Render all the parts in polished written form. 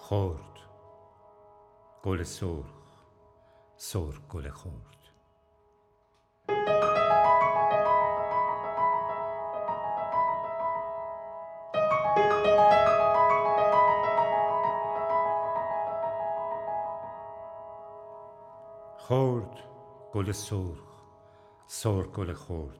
خورد گل سرخ، سرخ گل خورد. خورد گل سرخ، سرخ گل خورد.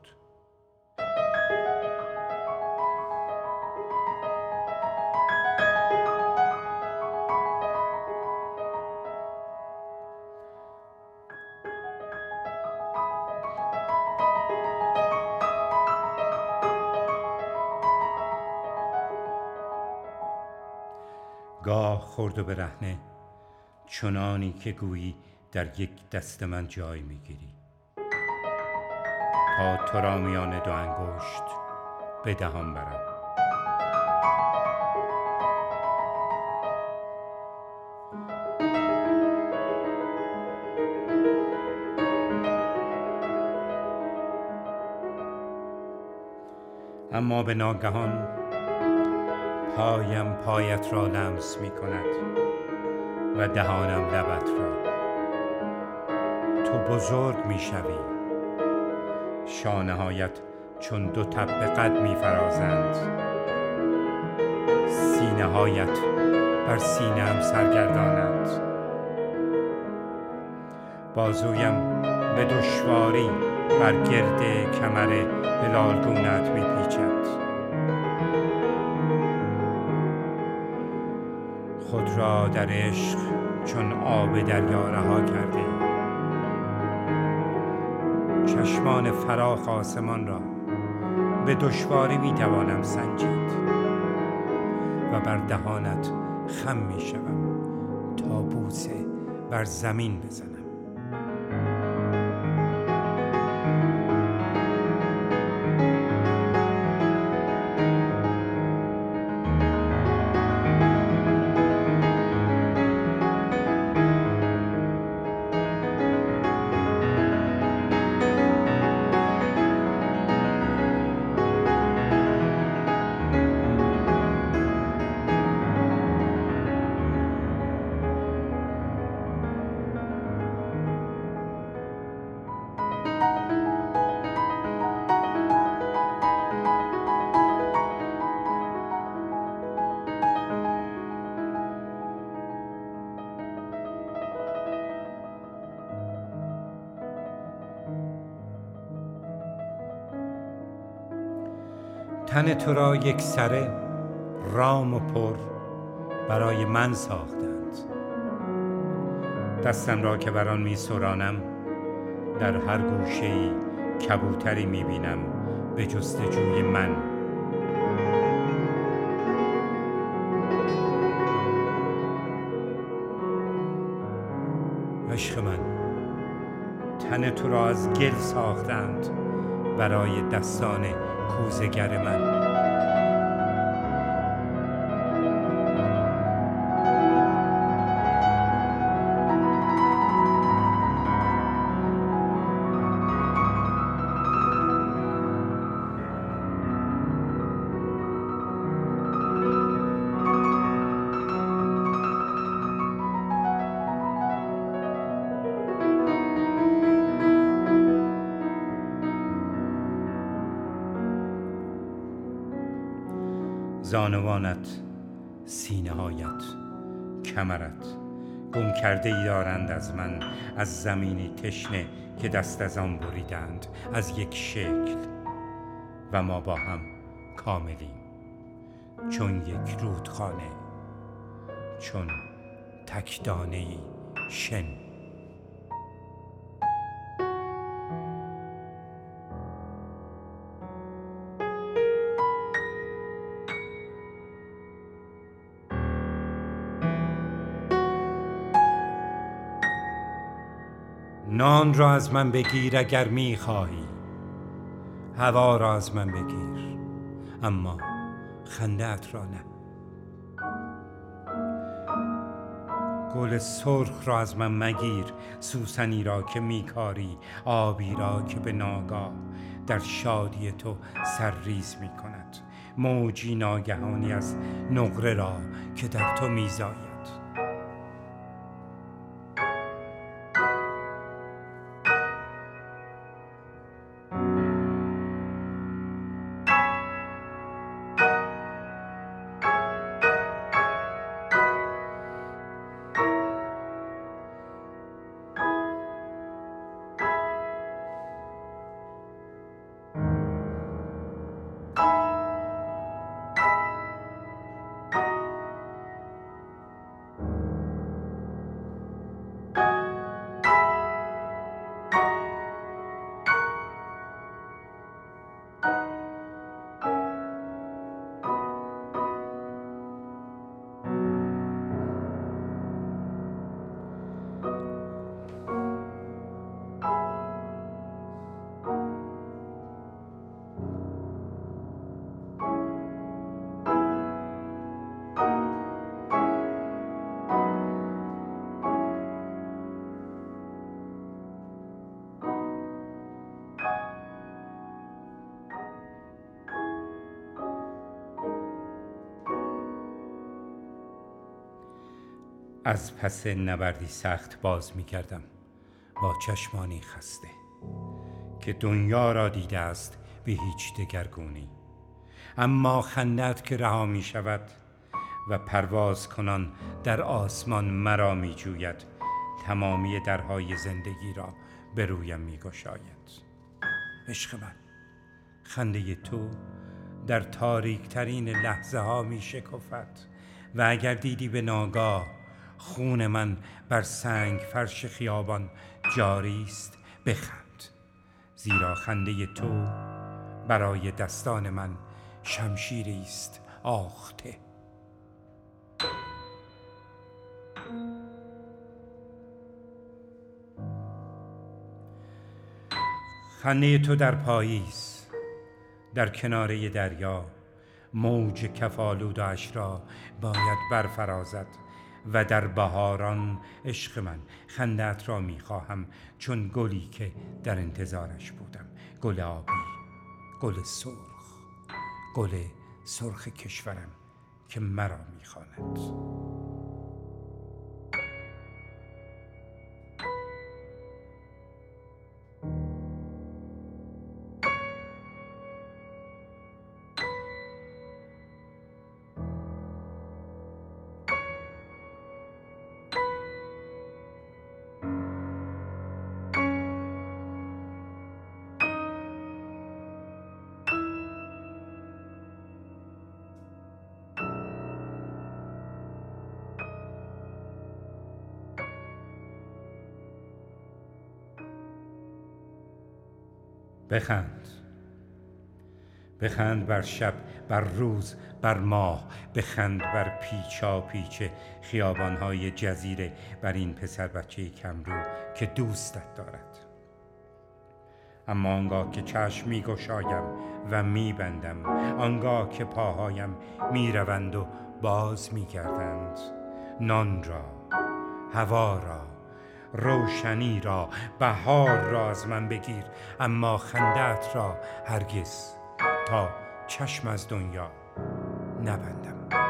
گاه خورد و برهنه چنانی که گویی در یک دست من جای میگیری، تا تو را میان دو انگشت به دهان برم. اما به ناگهان پایم پایت را لمس می کند و دهانم لبت را. تو بزرگ می شوی، شانه هایت چون دو تپه قد می فرازند، سینه هایت بر سینه ام سرگردانند. بازویم به دشواری بر گرد کمر هلالگونت می پیچد. خود را در عشق چون آب دریا رها کرده، چشمان فراخ آسمان را به دشواری می توانم سنجید و بر دهانت خم می شوم تا بوسه بر زمین بزنم. تن تو را یک سره رام و پر برای من ساختند. دستم را که بر آن می سرانم، در هر گوشه‌ای کبوتری می بینم به جستجوی من. عشق من، تن تو را از گل ساختند برای دستان کوزه‌گر من. زانوانت، سینه هایت، کمرت گم کرده ای دارند از من، از زمینی تشنه که دست از آن بریدند، از یک شکل و ما با هم کاملیم، چون یک رودخانه، چون تکدانه‌ای شن. نان را از من بگیر اگر می خواهی، هوا را از من بگیر، اما خنده‌ات را نه. گل سرخ را از من مگیر، سوسنی را که می کاری، آبی را که به ناگاه در شادی تو سرریز می کند، موجی ناگهانی از نقره را که در تو می زاید. از پس نبردی سخت باز می کردم با چشمانی خسته که دنیا را دیده است به هیچ دگرگونی. اما خندت که رها می شود و پرواز کنان در آسمان مرا می جوید، تمامی درهای زندگی را به رویم می گشاید. عشق من، خنده تو در تاریک ترین لحظه ها می شکفد و اگر دیدی به ناگاه خون من بر سنگ فرش خیابان جاری است، بخند، زیرا خنده تو برای دستان من شمشیری است آخته. خنده تو در پاییز، در کناره دریا، موج کفالودش را باید برفرازد و در بهاران عشق من خندت را میخواهم چون گلی که در انتظارش بودم، گل آبی، گل سرخ، گل سرخ کشورم که مرا میخواند. بخند، بخند بر شب، بر روز، بر ماه، بخند بر پیچا پیچ خیابانهای جزیره، بر این پسر بچه کمرو که دوستت دارد. اما آنگاه که چشم می گشایم و می بندم، آنگاه که پاهایم می روند و باز می گردند، نان را، هوا را، روشنی را، بهار را از من بگیر، اما خندت را هرگز تا چشم از دنیا نبندم.